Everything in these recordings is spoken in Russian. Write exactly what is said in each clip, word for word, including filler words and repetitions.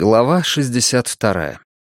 Глава шестьдесят вторая.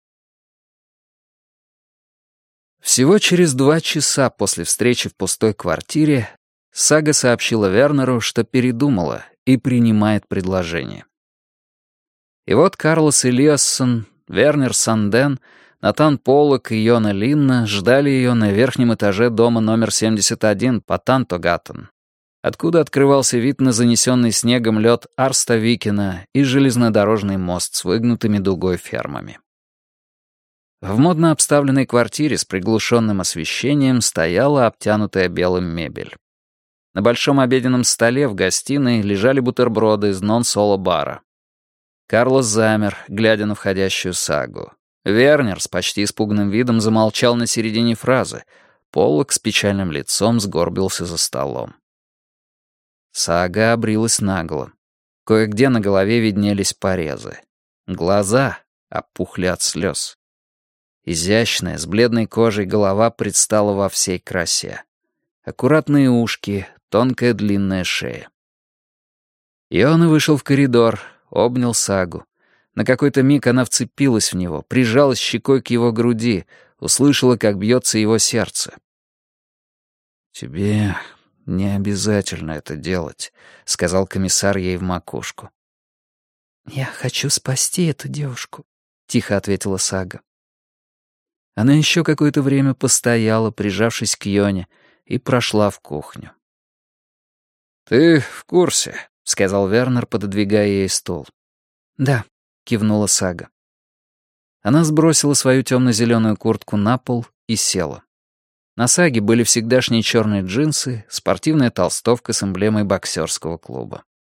Всего через два часа после встречи в пустой квартире Сага сообщила Вернеру, что передумала и принимает предложение. И вот Карлос Элиассон, Вернер Санден, Натан Поллок и Йона Линна ждали ее на верхнем этаже дома номер семьдесят один по Тантогаттен, откуда открывался вид на занесенный снегом лед Арставикена и железнодорожный мост с выгнутыми дугой фермами. В модно обставленной квартире с приглушенным освещением стояла обтянутая белым мебель. На большом обеденном столе в гостиной лежали бутерброды из нон-соло-бара. Карлос замер, глядя на входящую Сагу. Вернер с почти испуганным видом замолчал на середине фразы. Поллок с печальным лицом сгорбился за столом. Сага обрилась нагло. Кое-где на голове виднелись порезы. Глаза опухли от слез. Изящная, с бледной кожей голова предстала во всей красе. Аккуратные ушки, тонкая длинная шея. Йона вышел в коридор, обнял Сагу. На какой-то миг она вцепилась в него, прижалась щекой к его груди, услышала, как бьется его сердце. «Тебе не обязательно это делать», — сказал комиссар ей в макушку. «Я хочу спасти эту девушку», — тихо ответила Сага. Она еще какое-то время постояла, прижавшись к Йоне, и прошла в кухню. «Ты в курсе», — сказал Вернер, пододвигая ей стул. «Да», — кивнула Сага. Она сбросила свою темно-зеленую куртку на пол и села. На Саге были всегдашние черные джинсы, спортивная толстовка с эмблемой боксерского клуба.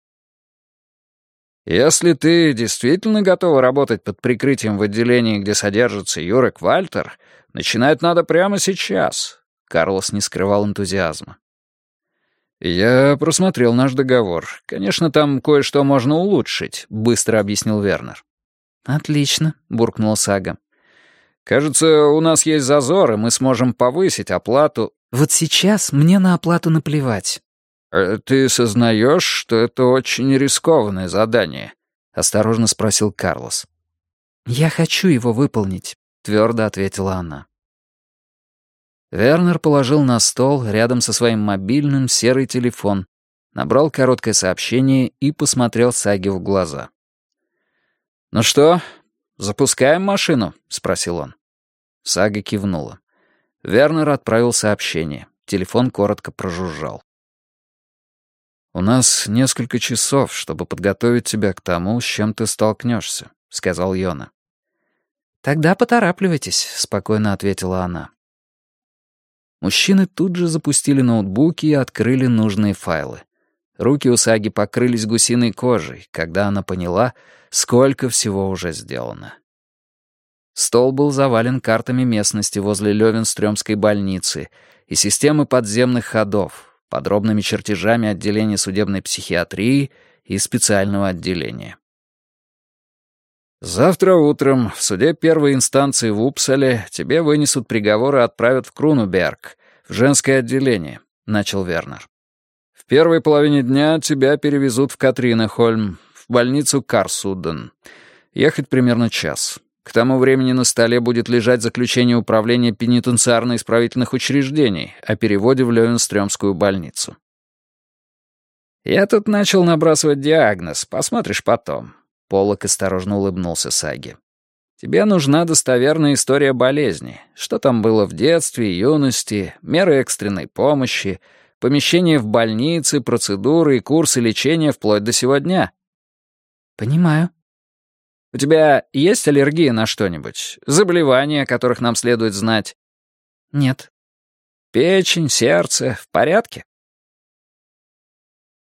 «Если ты действительно готова работать под прикрытием в отделении, где содержится Юрек Вальтер, начинать надо прямо сейчас», — Карлос не скрывал энтузиазма. «Я просмотрел наш договор. Конечно, там кое-что можно улучшить», — быстро объяснил Вернер. «Отлично», — буркнула Сага. «Кажется, у нас есть зазор, и мы сможем повысить оплату». «Вот сейчас мне на оплату наплевать». «Ты сознаешь, что это очень рискованное задание?» — осторожно спросил Карлос. «Я хочу его выполнить», — твердо ответила она. Вернер положил на стол рядом со своим мобильным серый телефон, набрал короткое сообщение и посмотрел Саге в глаза. «Ну что, запускаем машину?» — спросил он. Сага кивнула. Вернер отправил сообщение. Телефон коротко прожужжал. «У нас несколько часов, чтобы подготовить тебя к тому, с чем ты столкнешься», — сказал Йона. «Тогда поторапливайтесь», — спокойно ответила она. Мужчины тут же запустили ноутбуки и открыли нужные файлы. Руки у Саги покрылись гусиной кожей, когда она поняла, сколько всего уже сделано. Стол был завален картами местности возле Лёвенстрёмской больницы и системы подземных ходов, подробными чертежами отделения судебной психиатрии и специального отделения. «Завтра утром в суде первой инстанции в Упсале тебе вынесут приговор и отправят в Крунуберг, в женское отделение», — начал Вернер. «В первой половине дня тебя перевезут в Катринахольм, в больницу Карсуден. Ехать примерно час. К тому времени на столе будет лежать заключение управления пенитенциарно-исправительных учреждений о переводе в Лёвенстрёмскую больницу». «Я тут начал набрасывать диагноз, посмотришь потом». Поллок осторожно улыбнулся Саге. «Тебе нужна достоверная история болезни. Что там было в детстве и юности, меры экстренной помощи, помещение в больнице, процедуры и курсы лечения вплоть до сего дня». «Понимаю». «У тебя есть аллергия на что-нибудь? Заболевания, о которых нам следует знать?» «Нет». «Печень, сердце в порядке?»